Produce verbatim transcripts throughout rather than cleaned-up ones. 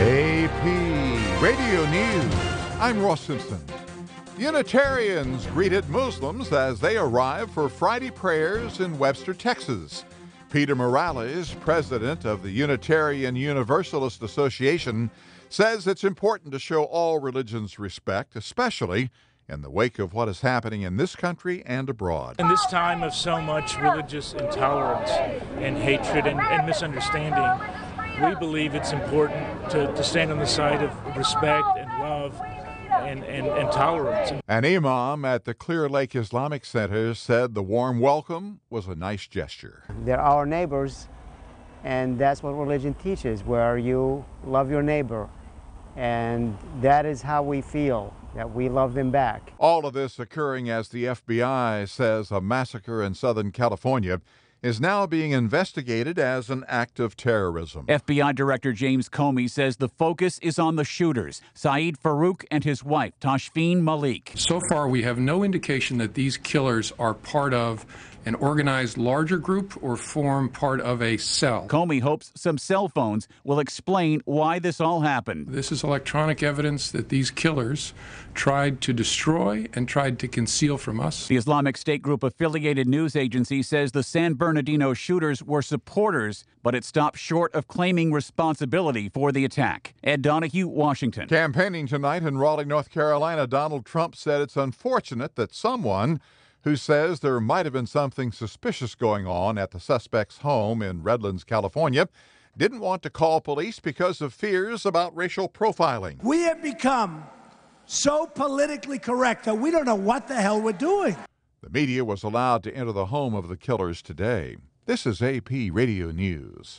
A P Radio News. I'm Ross Simpson. Unitarians greeted Muslims as they arrive for Friday prayers in Webster, Texas. Peter Morales, president of the Unitarian Universalist Association, says it's important to show all religions respect, especially in the wake of what is happening in this country and abroad. In this time of so much religious intolerance and hatred and, and misunderstanding, we believe it's important to, to stand on the side of respect and love and, and, and tolerance. An imam at the Clear Lake Islamic Center said the warm welcome was a nice gesture. They're our neighbors, and that's what religion teaches, where you love your neighbor. And that is how we feel, that we love them back. All of this occurring as the F B I says a massacre in Southern California is now being investigated as an act of terrorism. F B I Director James Comey says the focus is on the shooters, Saeed Farook and his wife, Tashfeen Malik. So far, we have no indication that these killers are part of an organized larger group or form part of a cell. Comey hopes some cell phones will explain why this all happened. This is electronic evidence that these killers tried to destroy and tried to conceal from us. The Islamic State Group affiliated news agency says the San Bernardino shooters were supporters, but it stopped short of claiming responsibility for the attack. Ed Donahue, Washington. Campaigning tonight in Raleigh, North Carolina, Donald Trump said it's unfortunate that someone who says there might have been something suspicious going on at the suspect's home in Redlands, California, didn't want to call police because of fears about racial profiling. We have become so politically correct that we don't know what the hell we're doing. The media was allowed to enter the home of the killers today. This is A P Radio News.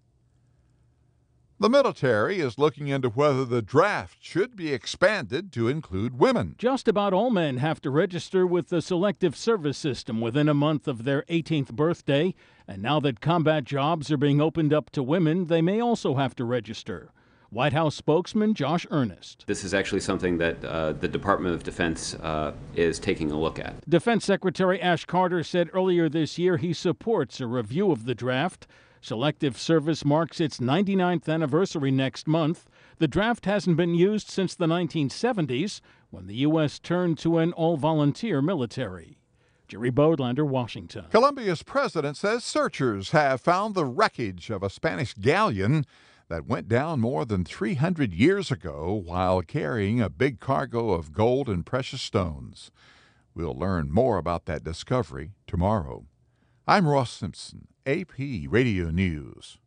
The military is looking into whether the draft should be expanded to include women. Just about all men have to register with the Selective Service System within a month of their eighteenth birthday. And now that combat jobs are being opened up to women, they may also have to register. White House spokesman Josh Earnest. This is actually something that uh, the Department of Defense uh, is taking a look at. Defense Secretary Ash Carter said earlier this year he supports a review of the draft. Selective Service marks its ninety-ninth anniversary next month. The draft hasn't been used since the nineteen seventies, when the U S turned to an all-volunteer military. Jerry Bodlander, Washington. Colombia's president says searchers have found the wreckage of a Spanish galleon that went down more than three hundred years ago while carrying a big cargo of gold and precious stones. We'll learn more about that discovery tomorrow. I'm Ross Simpson, A P Radio News.